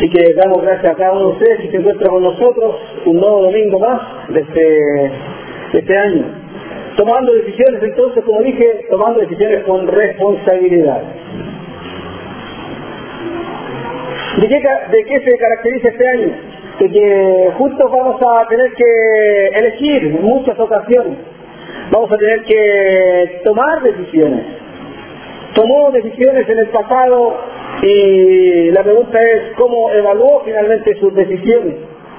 Así que damos gracias a cada uno de ustedes que se encuentra con nosotros un nuevo domingo más de este año. Tomando decisiones, entonces, como dije, tomando decisiones con responsabilidad. ¿De qué se caracteriza este año? De que juntos vamos a tener que elegir en muchas ocasiones. Vamos a tener que tomar decisiones. Tomó decisiones en el pasado y la pregunta es cómo evaluó finalmente sus decisiones.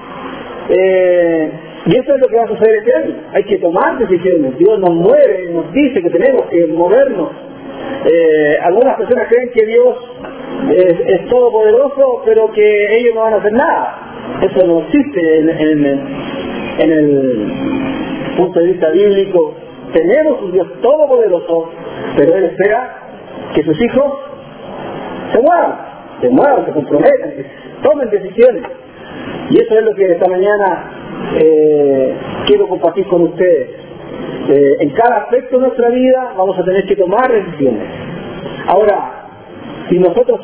Y eso es lo que va a suceder este año. Hay que tomar decisiones. Dios nos mueve, nos dice que tenemos que movernos. Algunas personas creen que Dios es todopoderoso, pero que ellos no van a hacer nada. Eso no existe en el punto de vista bíblico. Tenemos un Dios todopoderoso, pero Él espera que sus hijos se muevan, se comprometan, que tomen decisiones. Y eso es lo que esta mañana quiero compartir con ustedes. En cada aspecto de nuestra vida vamos a tener que tomar decisiones. Ahora, si nosotros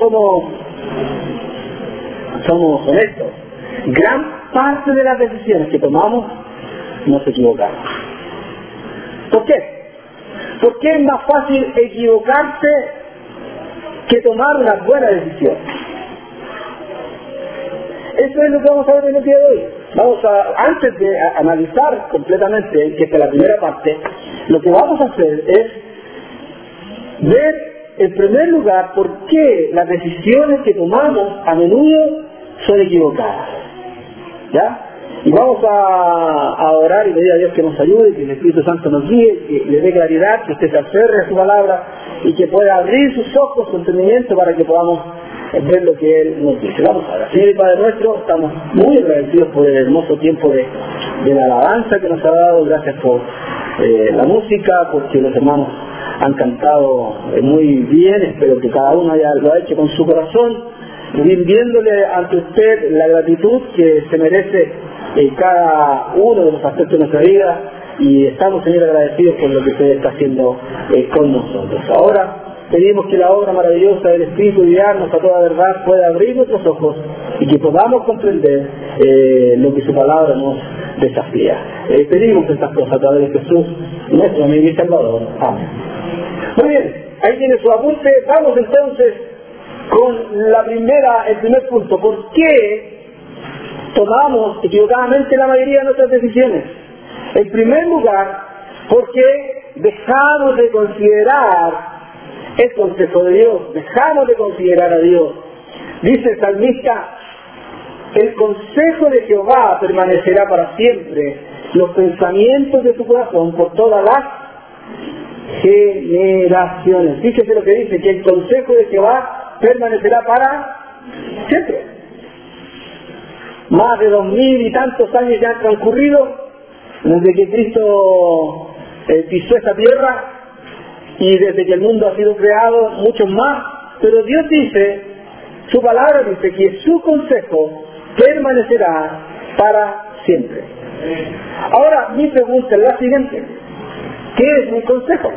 somos honestos, gran parte de las decisiones que tomamos nos equivocamos. ¿Por qué? Porque es más fácil equivocarse que tomar una buena decisión. Eso es lo que vamos a ver en el día de hoy. Antes de analizar completamente, que esta es la primera parte, lo que vamos a hacer es ver, en primer lugar, por qué las decisiones que tomamos a menudo son equivocadas. ¿Ya? Y vamos a orar y pedir a Dios que nos ayude, que el Espíritu Santo nos guíe, que le dé claridad, que usted se aferre a su palabra y que pueda abrir sus ojos, su entendimiento para que podamos ver lo que Él nos dice. Vamos a ver. Señor y Padre nuestro, estamos muy agradecidos por el hermoso tiempo de la alabanza que nos ha dado. Gracias por la música, porque los hermanos han cantado muy bien. Espero que cada uno lo ha hecho con su corazón, rindiéndole ante usted la gratitud que se merece cada uno de los aspectos de nuestra vida, y estamos, Señor, agradecidos por lo que usted está haciendo con nosotros. Ahora pedimos que la obra maravillosa del Espíritu, guiarnos a toda verdad, pueda abrir nuestros ojos y que podamos comprender lo que su palabra nos desafía. Pedimos estas cosas a través de Jesús, nuestro amigo y Salvador. Amén. Muy bien, ahí tiene su apunte. Vamos entonces con el primer punto. ¿Por qué tomamos equivocadamente la mayoría de nuestras decisiones? En primer lugar, porque dejamos de considerar el consejo de Dios, dejamos de considerar a Dios. Dice el salmista: el consejo de Jehová permanecerá para siempre, los pensamientos de su corazón por todas las generaciones. Fíjese lo que dice, que el consejo de Jehová permanecerá para siempre. Más de 2000 y tantos años ya han transcurrido desde que Cristo pisó esta tierra y desde que el mundo ha sido creado, muchos más, pero Dios dice, su palabra dice que su consejo permanecerá para siempre. Ahora mi pregunta es la siguiente: ¿qué es mi consejo?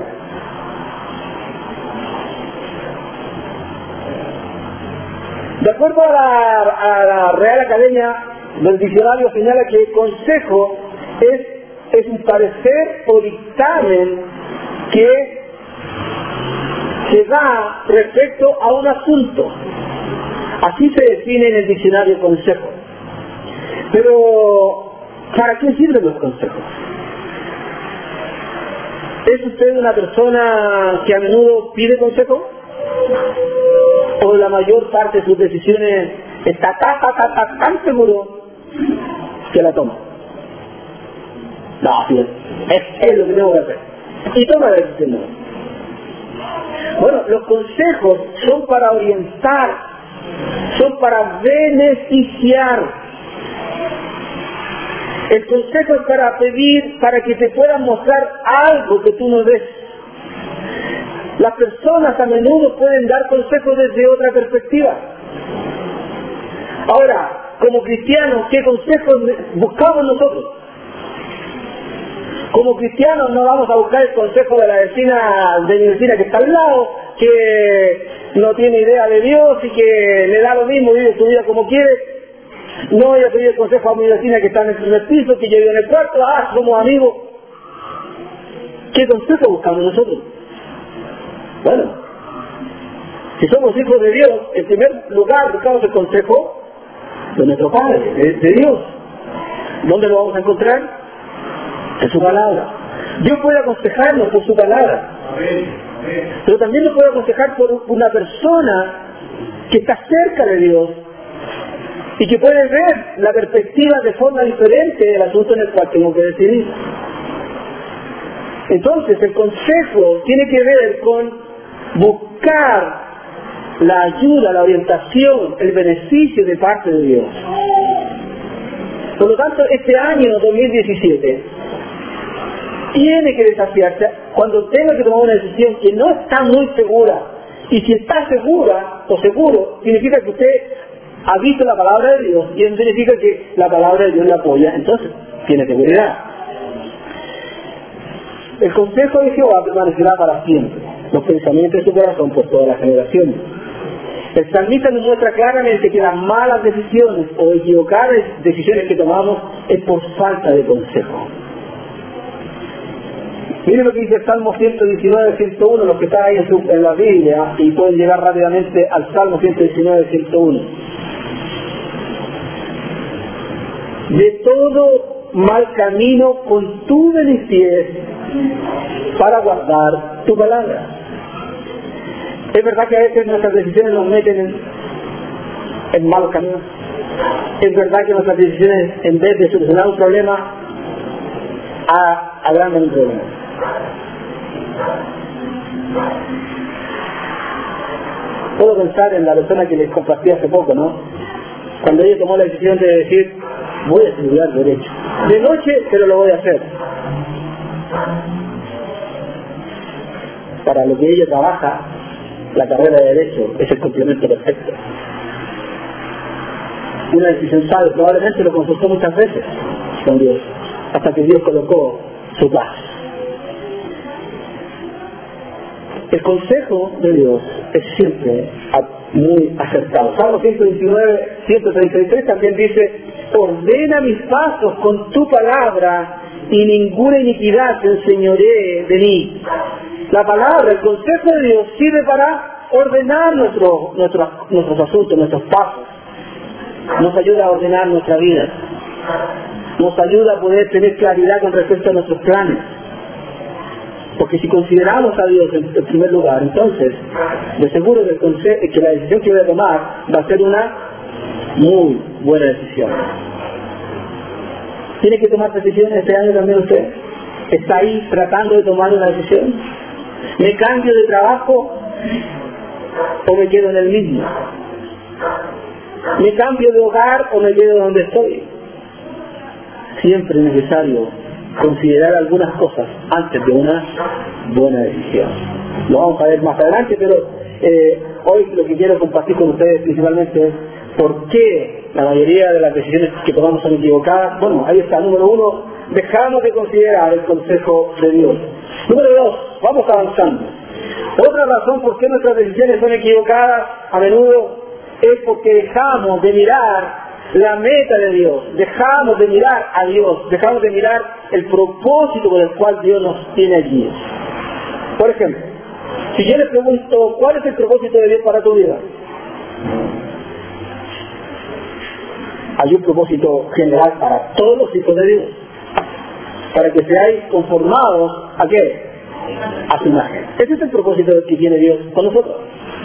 De acuerdo a la Real Academia del Diccionario, señala que consejo es un parecer o dictamen que se da respecto a un asunto. Así se define en el diccionario consejo. Pero, ¿para qué sirven los consejos? ¿Es usted una persona que a menudo pide consejo? ¿O la mayor parte de sus decisiones está tan seguro que la toma? No, es lo que tengo que hacer. Y toma la decisión. Bueno, los consejos son para orientar, son para beneficiar. El consejo es para pedir, para que te puedan mostrar algo que tú no ves. Las personas a menudo pueden dar consejos desde otra perspectiva. Ahora, como cristianos, ¿qué consejos buscamos nosotros? Como cristianos no vamos a buscar el consejo de mi vecina que está al lado, que no tiene idea de Dios y que le da lo mismo, vive su vida como quiere. No voy a pedir el consejo a mi vecina que está en el primer piso, que yo vivo en el cuarto, somos amigos. ¿Qué consejo buscamos nosotros? Bueno, si somos hijos de Dios, en primer lugar buscamos el consejo de nuestro Padre, de Dios. ¿Dónde lo vamos a encontrar? En su palabra. Dios puede aconsejarnos por su palabra, pero también nos puede aconsejar por una persona que está cerca de Dios y que puede ver la perspectiva de forma diferente del asunto en el cual tengo que decidir. Entonces el consejo tiene que ver con buscar la ayuda, la orientación, el beneficio de parte de Dios. Por lo tanto, este año 2017 tiene que desafiarse cuando tenga que tomar una decisión que no está muy segura. Y si está segura o seguro, significa que usted ha visto la palabra de Dios y eso significa que la palabra de Dios le apoya. Entonces, tiene seguridad. El consejo de Jehová permanecerá para siempre, los pensamientos de su corazón por todas las generaciones. El salmista nos muestra claramente que las malas decisiones o equivocadas decisiones que tomamos es por falta de consejo. Miren lo que dice el Salmo 119, 101, los que están ahí en la Biblia, y pueden llegar rápidamente al Salmo 119, 101. De todo mal camino contuve mis pies para guardar tu palabra. Es verdad que a veces nuestras decisiones nos meten en malos caminos. Es verdad que nuestras decisiones, en vez de solucionar un problema, agrandan un problema. Puedo pensar en la persona que les compartí hace poco, ¿no? Cuando ella tomó la decisión de decir, voy a estudiar Derecho. De noche, pero lo voy a hacer. Para lo que ella trabaja, la carrera de Derecho es el complemento perfecto. Una decisión sabia, probablemente lo consultó muchas veces con Dios, hasta que Dios colocó su paz. El consejo de Dios es siempre muy acertado. Salmo 119, 133 también dice, ordena mis pasos con tu palabra y ninguna iniquidad te enseñoré de mí. La palabra, el consejo de Dios sirve para ordenar nuestros asuntos, nuestros pasos. Nos ayuda a ordenar nuestra vida. Nos ayuda a poder tener claridad con respecto a nuestros planes. Porque si consideramos a Dios en primer lugar, entonces, de seguro que la decisión que voy a tomar va a ser una muy buena decisión. ¿Tiene que tomar decisiones este año también usted? ¿Está ahí tratando de tomar una decisión? ¿Me cambio de trabajo o me quedo en el mismo? ¿Me cambio de hogar o me quedo donde estoy? Siempre es necesario considerar algunas cosas antes de una buena decisión. Lo vamos a ver más adelante, pero hoy lo que quiero compartir con ustedes principalmente es por qué la mayoría de las decisiones que tomamos son equivocadas. Bueno, ahí está, número uno, dejamos de considerar el consejo de Dios. Número dos, vamos avanzando. Otra razón por qué nuestras decisiones son equivocadas a menudo es porque dejamos de mirar la meta de Dios, dejamos de mirar a Dios, dejamos de mirar el propósito por el cual Dios nos tiene allí. Por ejemplo, si yo le pregunto, ¿cuál es el propósito de Dios para tu vida? Hay un propósito general para todos los hijos de Dios, para que seáis conformados ¿a qué? A su imagen. Ese es el propósito que tiene Dios con nosotros.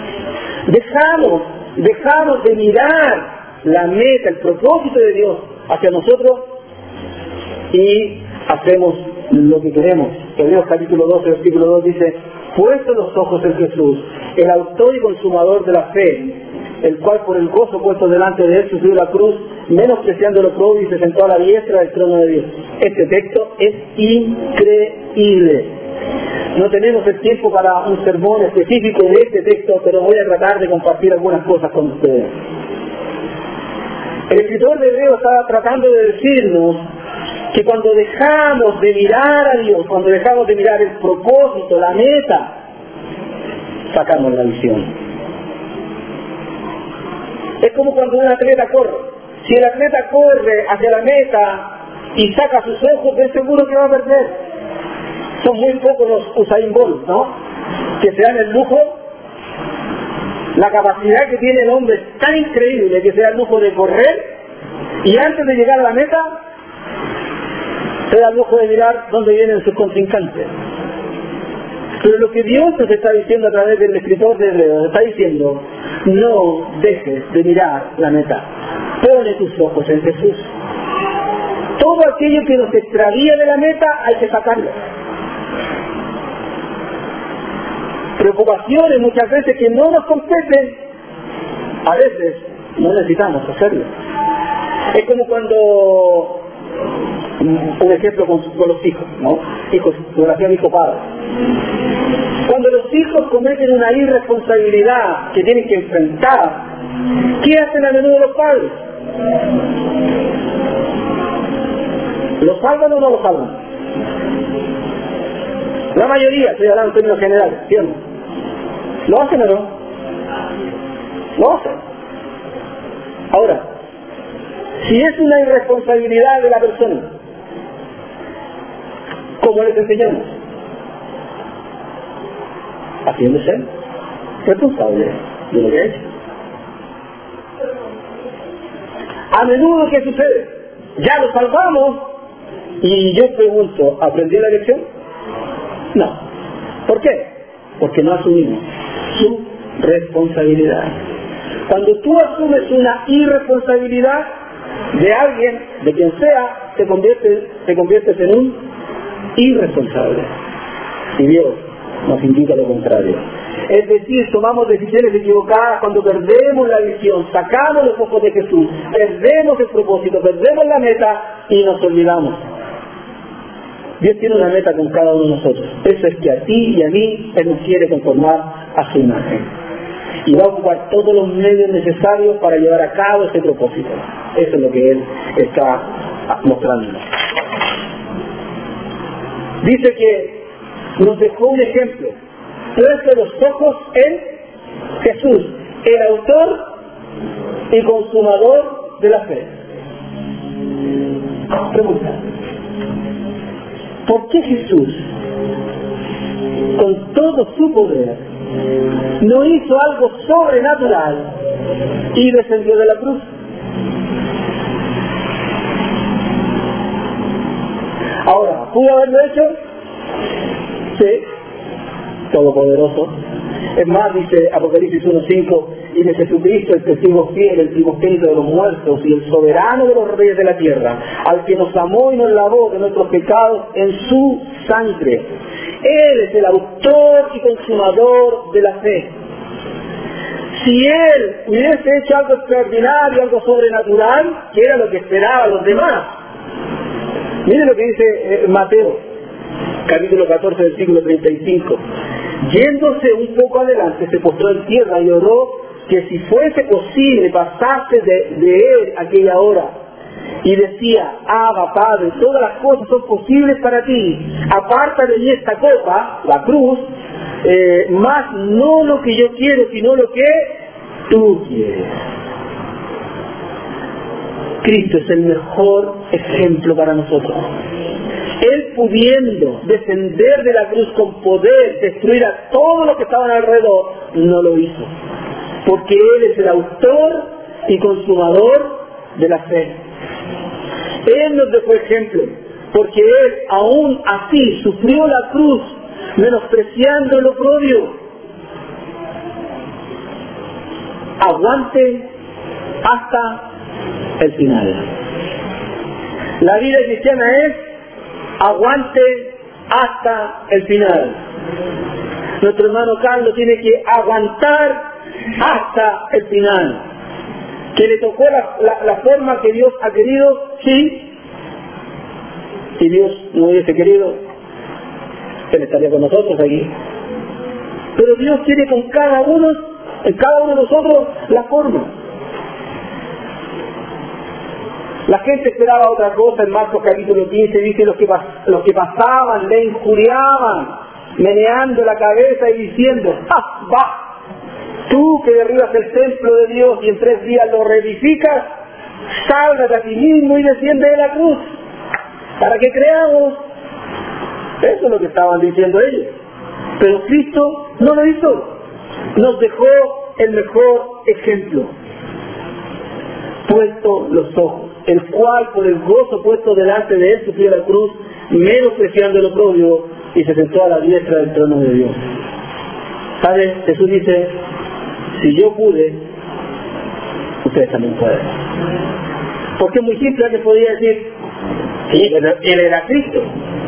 Dejamos de mirar la meta, el propósito de Dios hacia nosotros y hacemos lo que queremos. Hebreos capítulo 12, versículo 2 dice, puestos los ojos en Jesús, el autor y consumador de la fe, el cual por el gozo puesto delante de él sufrió la cruz, menospreciando lo oprobio y se sentó a la diestra del trono de Dios. Este texto es increíble. No tenemos el tiempo para un sermón específico de este texto, pero voy a tratar de compartir algunas cosas con ustedes. El escritor de Hebreos estaba tratando de decirnos que cuando dejamos de mirar a Dios, cuando dejamos de mirar el propósito, la meta, sacamos la visión. Es como cuando un atleta corre. Si el atleta corre hacia la meta y saca sus ojos, es seguro que va a perder. Son muy pocos los Usain Bolt, ¿no?, que se dan el lujo. La capacidad que tiene el hombre es tan increíble que se da el lujo de correr y antes de llegar a la meta se da el lujo de mirar dónde vienen sus contrincantes. Pero lo que Dios nos está diciendo a través del escritor de Hebreos, está diciendo: no dejes de mirar la meta, pone tus ojos en Jesús. Todo aquello que nos extravía de la meta hay que sacarlo. Preocupaciones muchas veces que no nos competen, a veces no necesitamos hacerlo. Es como cuando, un ejemplo con los hijos, ¿no? Hijos, relación hijo-padre. Cuando los hijos cometen una irresponsabilidad que tienen que enfrentar, ¿qué hacen a menudo los padres? ¿Lo salvan o no lo salvan? La mayoría, estoy hablando en términos generales, ¿cierto? ¿Lo hacen o no? Lo hacen. Ahora, si es una irresponsabilidad de la persona, ¿cómo les enseñamos? Haciéndose responsable de lo que ha hecho. A menudo, ¿qué sucede? Ya lo salvamos y yo pregunto, ¿aprendí la lección? No. ¿Por qué? Porque no asumimos su responsabilidad. Cuando tú asumes una irresponsabilidad de alguien, de quien sea, te conviertes en un irresponsable. Y Dios nos indica lo contrario. Es decir, tomamos decisiones equivocadas cuando perdemos la visión, sacamos los ojos de Jesús, perdemos el propósito, perdemos la meta y nos olvidamos. Dios tiene una meta con cada uno de nosotros. Eso es que a ti y a mí Él nos quiere conformar a su imagen. Y va a ocupar todos los medios necesarios para llevar a cabo ese propósito. Eso es lo que Él está mostrando. Dice que nos dejó un ejemplo. Puesto los ojos en Jesús, el autor y consumador de la fe. Pregunta: ¿por qué Jesús, con todo su poder, no hizo algo sobrenatural y descendió de la cruz? Ahora, ¿pudo haberlo hecho? Sí, todopoderoso. Es más, dice Apocalipsis 1:5, y de Jesucristo, el testigo fiel, el primogénito de los muertos y el soberano de los reyes de la tierra, al que nos amó y nos lavó de nuestros pecados en su sangre. Él es el autor y consumador de la fe. Si Él hubiese hecho algo extraordinario, algo sobrenatural, que era lo que esperaban los demás. Miren lo que dice Mateo, capítulo 14, versículo 35. Yéndose un poco adelante, se postró en tierra y oró que si fuese posible pasase de él aquella hora. Y decía: Abba, Padre, todas las cosas son posibles para ti. Aparta de mí esta copa, la cruz, más no lo que yo quiero, sino lo que tú quieres. Cristo es el mejor ejemplo para nosotros. Él, pudiendo descender de la cruz con poder, destruir a todos los que estaban alrededor, no lo hizo. Porque Él es el autor y consumador de la fe. Él nos dejó ejemplo, porque Él aún así sufrió la cruz, menospreciando el oprobio. Aguante hasta el final. La vida cristiana es aguante hasta el final. Nuestro hermano Carlos tiene que aguantar hasta el final. ¿Que le tocó la forma que Dios ha querido? Sí. Si Dios no hubiese querido, Él estaría con nosotros aquí. Pero Dios tiene con cada uno de nosotros la forma. La gente esperaba otra cosa. En Marcos capítulo 15 dice: los que pasaban le injuriaban, meneando la cabeza y diciendo: ¡ah, va! Tú que derribas el templo de Dios y en 3 días lo reedificas, sálvate a ti mismo y desciende de la cruz, para que creamos. Eso es lo que estaban diciendo ellos. Pero Cristo no lo hizo. Nos dejó el mejor ejemplo. Puesto los ojos, el cual por el gozo puesto delante de él sufrió la cruz, menospreciando el oprobio, y se sentó a la diestra del trono de Dios. ¿Sabes? Jesús dice, si yo pude, ustedes también pueden. Porque es muy simple, alguien podría decir, sí, él era Cristo.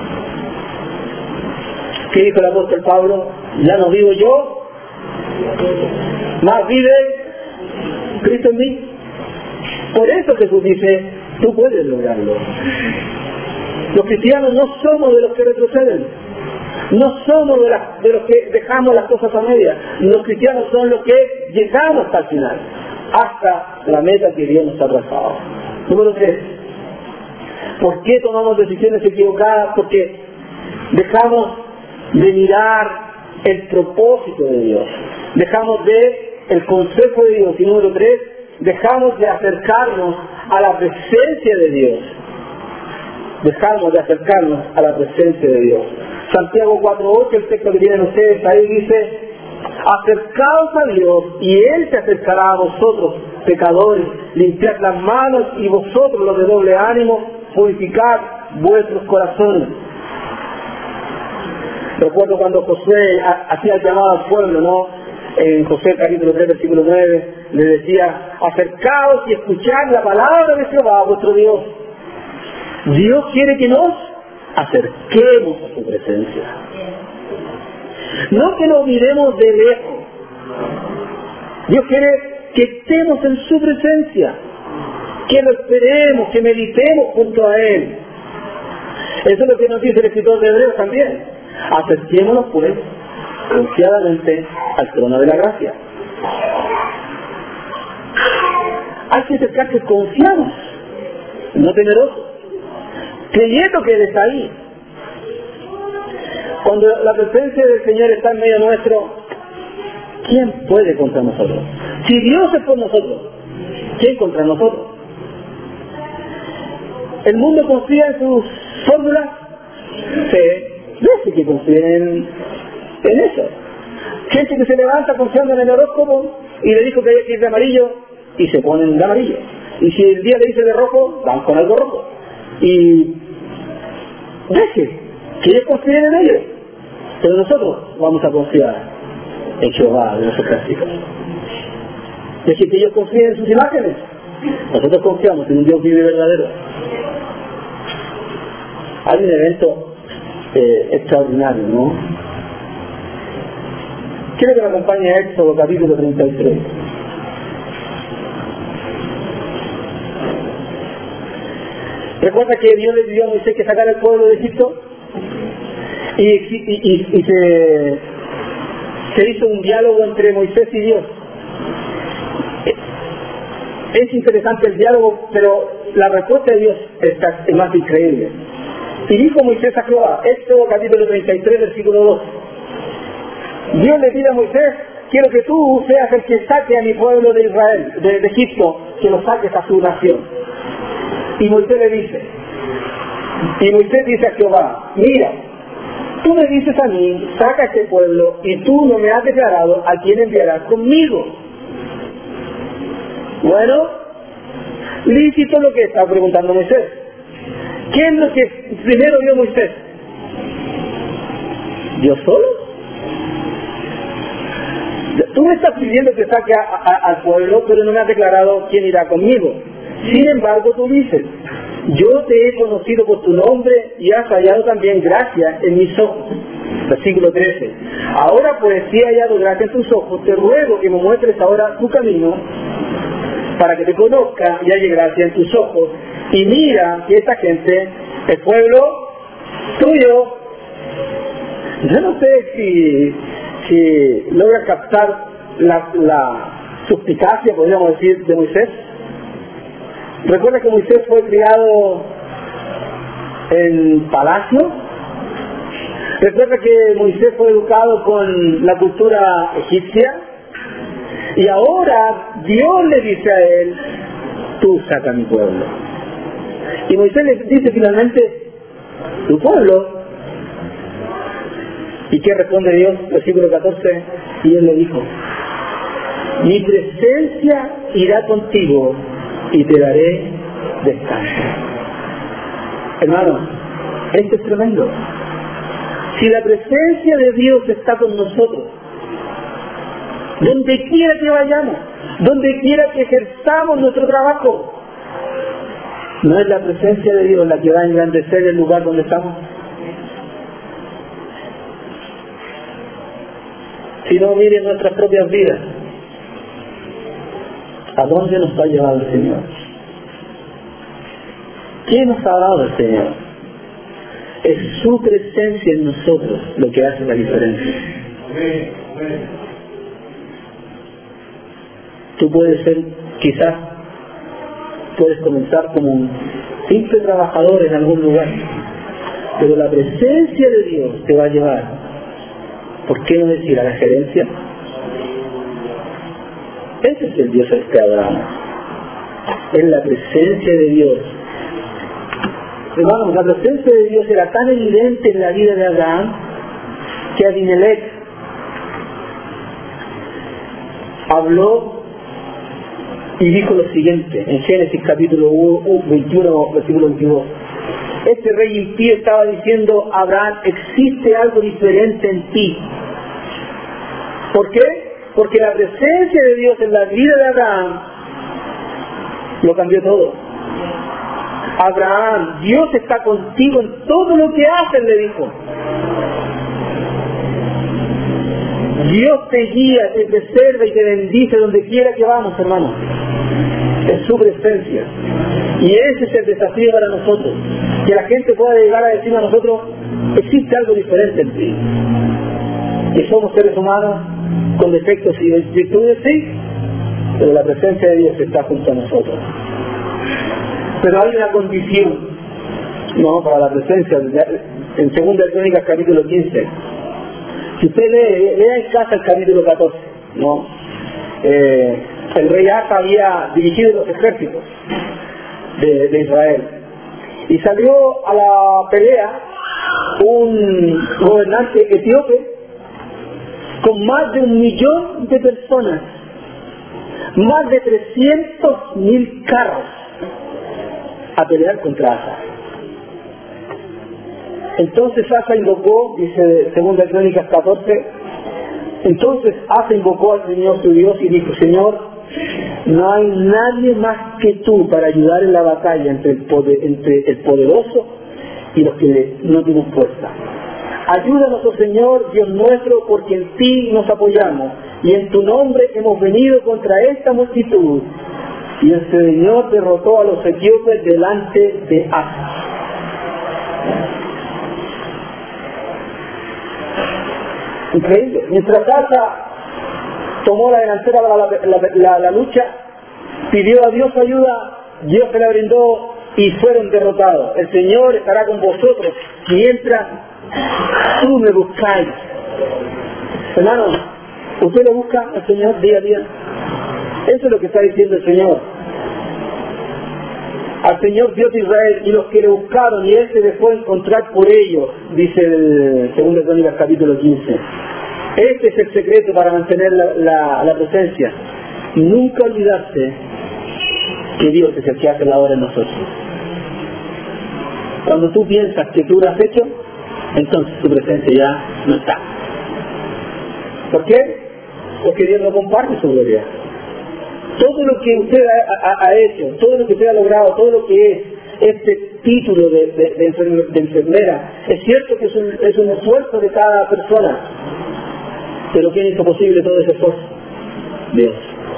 ¿Qué dijo el apóstol Pablo? Ya no vivo yo, más vive Cristo en mí. Por eso Jesús dice, tú puedes lograrlo. Los cristianos no somos de los que retroceden, no somos de los que dejamos las cosas a medias. Los cristianos son los que llegamos hasta el final, hasta la meta que Dios nos ha trazado. Número 3. ¿Por qué tomamos decisiones equivocadas? Porque dejamos de mirar el propósito de Dios, dejamos de el consejo de Dios. Y número 3, dejamos de acercarnos a la presencia de Dios. Dejamos de acercarnos a la presencia de Dios. Santiago 4:8, el texto que tienen ustedes ahí dice, acercaos a Dios y Él se acercará a vosotros, pecadores, limpiad las manos y vosotros los de doble ánimo, purificad vuestros corazones. Recuerdo cuando Josué hacía el llamado al pueblo, ¿no? En Josué capítulo 3, versículo 9, le decía, acercaos y escuchad la palabra de Jehová, vuestro Dios. Dios quiere que nos acerquemos a su presencia. No que nos miremos de lejos. Dios quiere que estemos en su presencia, que lo esperemos, que meditemos junto a Él. Eso es lo que nos dice el escritor de Hebreos también. Acerquémonos pues confiadamente al trono de la gracia. Hay que acercarse confiados, no temerosos, creyendo que Él está ahí. Cuando la presencia del Señor está en medio nuestro, ¿quién puede contra nosotros? Si Dios es por nosotros, ¿quién contra nosotros? ¿El mundo confía en sus fórmulas? Sí, dice que confíen en eso. Gente que se levanta confiando en el horóscopo y le dijo que hay que ir de amarillo y se ponen de amarillo. Y si el día le dice de rojo, van con algo rojo. Y deje que ellos confíen en ellos, pero nosotros vamos a confiar en Jehová de los ejércitos. Deje que ellos confíen en sus imágenes, nosotros confiamos en un Dios vivo y verdadero. Hay un evento extraordinario, ¿no? Quiero que me acompañe a Éxodo capítulo 33. Recuerda que Dios le pidió a Moisés que sacara al pueblo de Egipto y se hizo un diálogo entre Moisés y Dios. Es interesante el diálogo, pero la respuesta de Dios es más increíble. Y dijo Moisés a Jehová, Éxodo capítulo 33, versículo 2. Dios le pide a Moisés, quiero que tú seas el que saque a mi pueblo de Israel, de Egipto, que lo saques a su nación. Y Moisés dice a Jehová, mira, tú me dices a mí, saca a este pueblo, y tú no me has declarado a quién enviarás conmigo. Bueno, lícito lo que está preguntando Moisés. ¿Qué es lo que primero vio Moisés? ¿Dios solo? Tú me estás pidiendo que saque al pueblo, pero no me has declarado quién irá conmigo. Sin embargo, tú dices, yo te he conocido por tu nombre y has hallado también gracia en mis ojos. Versículo 13. Ahora pues, si he hallado gracia en tus ojos, te ruego que me muestres ahora tu camino, para que te conozca y halle gracia en tus ojos. Y mira que esta gente, el pueblo tuyo, yo no sé si logra captar la suspicacia, podríamos decir, de Moisés. Recuerda que Moisés fue criado en palacio. Recuerda que Moisés fue educado con la cultura egipcia. Y ahora Dios le dice a él, tú saca a mi pueblo. Y Moisés le dice finalmente, tu pueblo. ¿Y qué responde Dios? Versículo 14, y él le dijo, mi presencia irá contigo y te daré descanso. Hermanos, esto es tremendo. Si la presencia de Dios está con nosotros, donde quiera que vayamos, donde quiera que ejerzamos nuestro trabajo, ¿no es la presencia de Dios la que va a engrandecer el lugar donde estamos? Si no, miren nuestras propias vidas. ¿A dónde nos ha llevado el Señor? ¿Qué nos ha dado el Señor? Es su presencia en nosotros lo que hace la diferencia. Tú puedes ser, quizás, puedes comenzar como un simple trabajador en algún lugar, pero la presencia de Dios te va a llevar, ¿por qué no decir a la gerencia? Ese es el Dios que adoramos. Es la presencia de Dios. Hermanos, la presencia de Dios era tan evidente en la vida de Abraham que Abimelech habló y dijo lo siguiente en Génesis capítulo 21, versículo 22. Este rey impío estaba diciendo a Abraham, existe algo diferente en ti. ¿Por qué? Porque la presencia de Dios en la vida de Abraham lo cambió todo. Abraham, Dios está contigo en todo lo que haces, le dijo. Dios te guía, te preserva y te bendice donde quiera que vamos, hermanos. Es su presencia. Y ese es el desafío para nosotros. Que la gente pueda llegar a decir a nosotros, existe algo diferente en ti. Que somos seres humanos con defectos y virtudes, sí, pero la presencia de Dios está junto a nosotros. Pero hay una condición, no, para la presencia, en 2 Crónicas capítulo 15. Si usted lea en casa el capítulo 14, ¿no? El rey Asa había dirigido los ejércitos de Israel. Y salió a la pelea un gobernante etíope con más de 1.000.000 de personas, más de 300.000 carros, a pelear contra Asa. Entonces Asa invocó, dice 2 Crónicas 14, entonces Asa invocó al Señor su Dios y dijo, Señor, no hay nadie más que tú para ayudar en la batalla entre el poderoso y los que no tienen fuerza. Ayúdanos, oh Señor, Dios nuestro, porque en ti nos apoyamos y en tu nombre hemos venido contra esta multitud. Y el Señor derrotó a los etíopes delante de Asa. Increíble. Mientras Asa tomó la delantera para la lucha, pidió a Dios ayuda, Dios se la brindó y fueron derrotados. El Señor estará con vosotros mientras tú me buscáis. Hermanos, ¿usted lo busca al Señor día a día? Eso es lo que está diciendo el Señor. Al Señor Dios de Israel, y los que le buscaron, y Él se dejó encontrar por ellos, dice el 2 Crónicas capítulo 15. Este es el secreto para mantener la presencia. Nunca olvidarse que Dios es el que hace la obra en nosotros. Cuando tú piensas que tú lo has hecho, entonces tu presencia ya no está. ¿Por qué? Porque Dios no comparte su gloria. Todo lo que usted ha hecho, todo lo que usted ha logrado, todo lo que es este título de enfermera, es cierto que es un esfuerzo de cada persona, pero ¿quién hizo posible todo ese esfuerzo? Dios.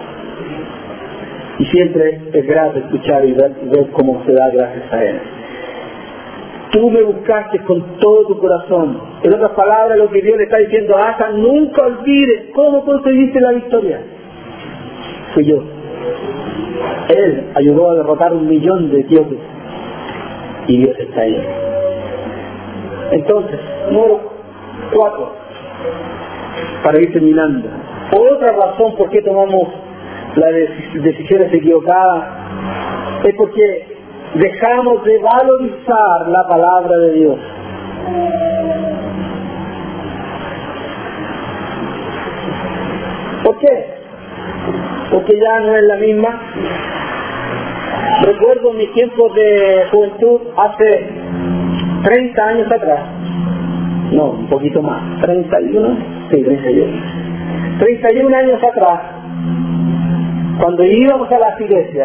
Y siempre es grato escuchar y ver cómo se da gracias a Él. Tú me buscaste con todo tu corazón. En otras palabras, lo que Dios le está diciendo a Asa, nunca olvides cómo conseguiste la victoria. Fui yo. Él ayudó a derrotar 1.000.000 de etíopes. Y Dios está ahí. Entonces, número 4, para ir terminando. Otra razón por qué tomamos las decisiones equivocadas es porque dejamos de valorizar la palabra de Dios. ¿Por qué? Porque ya no es la misma. Recuerdo mis tiempos de juventud hace 30 años atrás. No, un poquito más. 31. Sí, 31. 31 años atrás, cuando íbamos a la iglesia,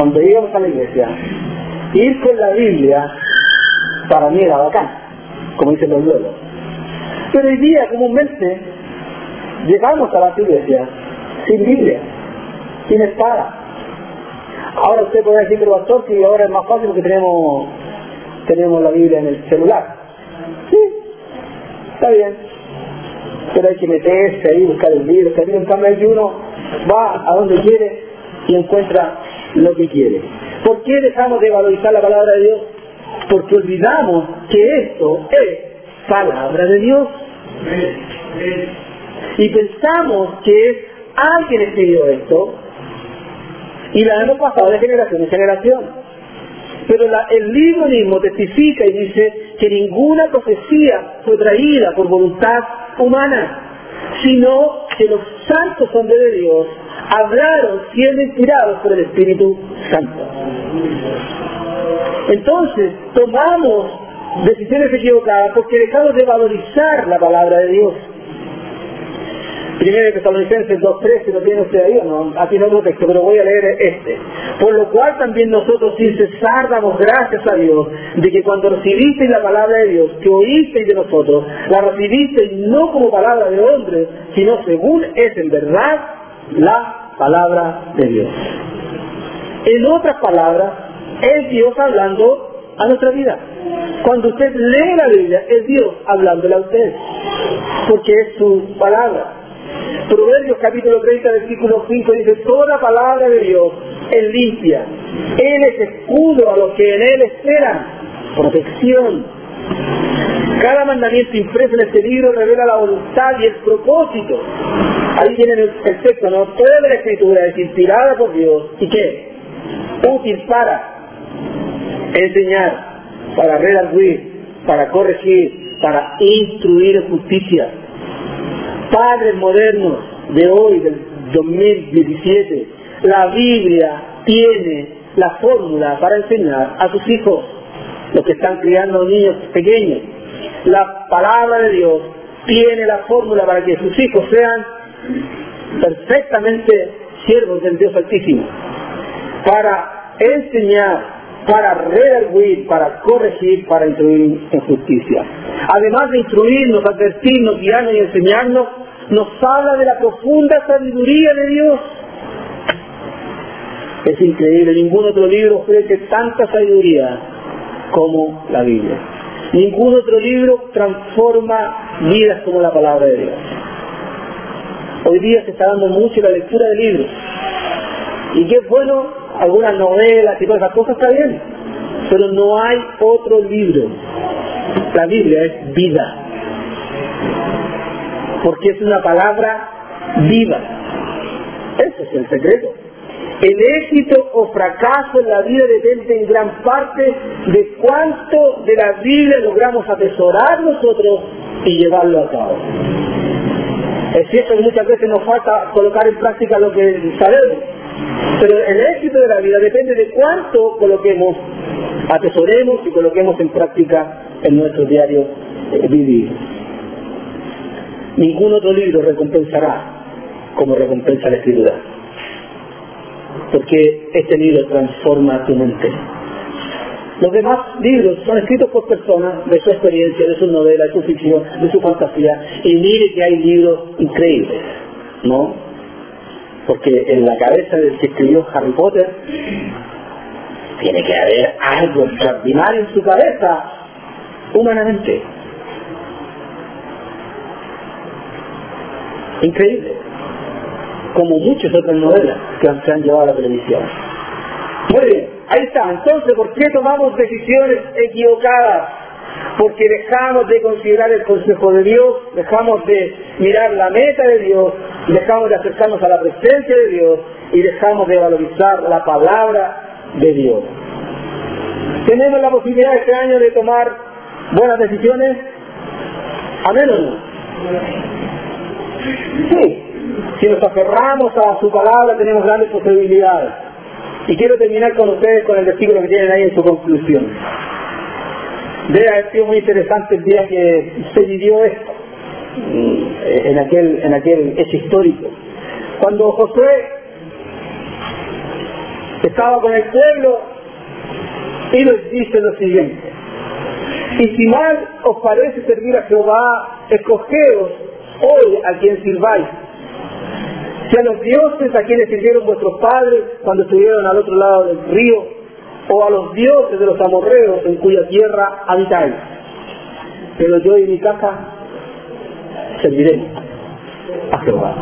ir con la Biblia para mí era bacán, como dicen los luegos. Pero hoy día comúnmente llegamos a las iglesias sin Biblia, sin espada. Ahora usted puede decir, pero pastor, que ahora es más fácil porque tenemos la Biblia en el celular. Sí, está bien, pero hay que meterse ahí, buscar el libro. En cambio que uno va a donde quiere y encuentra lo que quiere. ¿Por qué dejamos de valorizar la palabra de Dios? Porque olvidamos que esto es palabra de Dios. Y pensamos que alguien escribió esto y la hemos pasado de generación en generación. Pero el libro mismo testifica y dice que ninguna profecía fue traída por voluntad humana, sino que los santos hombres de Dios hablaron siendo inspirados por el Espíritu Santo. Entonces, tomamos decisiones equivocadas porque dejamos de valorizar la palabra de Dios. 1 Tesalonicenses 2:13, ¿lo tiene usted ahí o no? Aquí no hay otro texto, pero voy a leer este. Por lo cual también nosotros sin cesar damos gracias a Dios de que cuando recibisteis la palabra de Dios, que oísteis de nosotros, la recibisteis no como palabra de hombre, sino según es en verdad la palabra de Dios. En otras palabras, es Dios hablando a nuestra vida. Cuando usted lee la Biblia, es Dios hablándole a usted, porque es su palabra. Proverbios capítulo 30, versículo 5 dice: toda palabra de Dios es limpia, Él es escudo a los que en Él esperan, protección. Cada mandamiento impreso en este libro revela la voluntad y el propósito. Ahí tienen el texto, ¿no? Toda la escritura es inspirada por Dios. ¿Y qué? Útil para enseñar, para redarguir, para corregir, para instruir en justicia. Padres modernos de hoy, del 2017, la Biblia tiene la fórmula para enseñar a sus hijos, los que están criando niños pequeños. La palabra de Dios tiene la fórmula para que sus hijos sean perfectamente siervos del Dios Altísimo, para enseñar, para redarguir, para corregir, para instruir en justicia. Además de instruirnos, advertirnos, guiarnos y enseñarnos, nos habla de la profunda sabiduría de Dios. Es increíble, ningún otro libro ofrece tanta sabiduría como la Biblia. Ningún otro libro transforma vidas como la palabra de Dios. Hoy día se está dando mucho la lectura de libros. Y qué bueno, algunas novelas y todas esas cosas está bien, pero no hay otro libro. La Biblia es vida, porque es una palabra viva. Ese es el secreto. El éxito o fracaso en la vida depende en gran parte de cuánto de la Biblia logramos atesorar nosotros y llevarlo a cabo. Es cierto que muchas veces nos falta colocar en práctica lo que sabemos, pero el éxito de la vida depende de cuánto coloquemos, atesoremos y coloquemos en práctica en nuestro diario vivir. Ningún otro libro recompensará como recompensa la Escritura, porque este libro transforma tu mente. Los demás libros son escritos por personas de su experiencia, de su novela, de su ficción, de su fantasía, y mire que hay libros increíbles, ¿no? Porque en la cabeza del que escribió Harry Potter tiene que haber algo extraordinario en su cabeza, humanamente. Increíble. Como muchas otras novelas que se han llevado a la televisión. Muy bien, ahí está. Entonces, ¿por qué tomamos decisiones equivocadas? porque dejamos de considerar el consejo de Dios, dejamos de mirar la meta de Dios, dejamos de acercarnos a la presencia de Dios y dejamos de valorizar la palabra de Dios. ¿Tenemos la posibilidad este año de tomar buenas decisiones? ¿Amén o no? Sí. Si nos aferramos a su palabra tenemos grandes posibilidades. Y quiero terminar con ustedes con el versículo que tienen ahí en su conclusión. Debe haber sido muy interesante el día que se vivió esto, en aquel hecho histórico. Cuando Josué estaba con el pueblo y les dice lo siguiente: y si mal os parece servir a Jehová, escogeos hoy a quien sirváis, si a los dioses a quienes sirvieron vuestros padres cuando estuvieron al otro lado del río, o a los dioses de los amorreos en cuya tierra habitáis. Pero yo y mi casa serviremos a Jehová.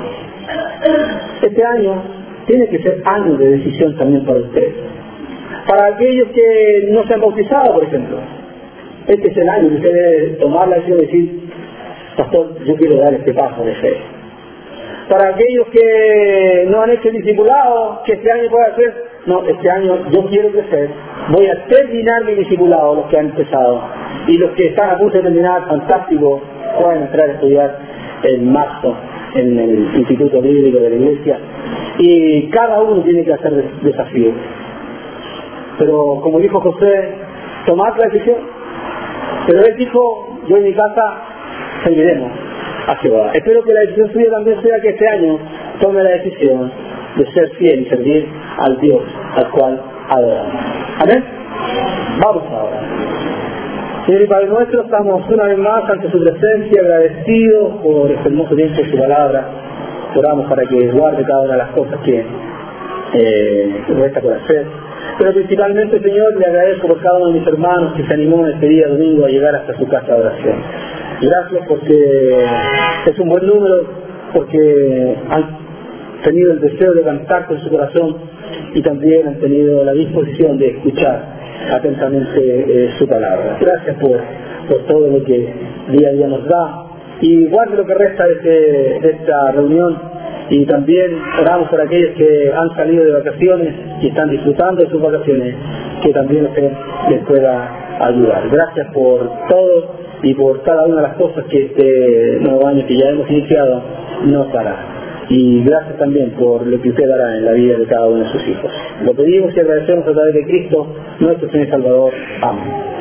Este año tiene que ser año de decisión también para ustedes. Para aquellos que no se han bautizado, por ejemplo, este es el año que usted debe tomar la decisión de decir: pastor, yo quiero dar este paso de fe. Para aquellos que no han hecho el discipulado, que este año puede hacer: no, este año yo quiero crecer, voy a terminar mi discipulado, los que han empezado. Y los que están a punto de terminar, fantástico, pueden entrar a estudiar en marzo en el Instituto Bíblico de la Iglesia. Y cada uno tiene que hacer desafíos. Pero como dijo José, tomad la decisión. Pero él dijo: yo en mi casa serviremos a Jehová. Espero que la decisión suya también sea que este año tome la decisión de ser fiel y servir al Dios al cual adoramos. Amén. Vamos ahora. Señor y Padre nuestro, estamos una vez más ante su presencia, agradecidos por este hermoso tiempo de su palabra. Oramos para que guarde cada una de las cosas que resta por hacer. Pero principalmente, Señor, le agradezco por cada uno de mis hermanos que se animó en este día domingo a llegar hasta su casa de oración. Gracias porque es un buen número, porque han tenido el deseo de cantar con su corazón y también han tenido la disposición de escuchar atentamente su palabra. Gracias por todo lo que día a día nos da, y guarde lo que resta de esta reunión. Y también oramos por aquellos que han salido de vacaciones y están disfrutando de sus vacaciones, que también usted les pueda ayudar. Gracias por todo y por cada una de las cosas que este nuevo año que ya hemos iniciado nos hará. Y gracias también por lo que usted hará en la vida de cada uno de sus hijos. Lo pedimos y agradecemos a través de Cristo, nuestro Señor y Salvador. Amén.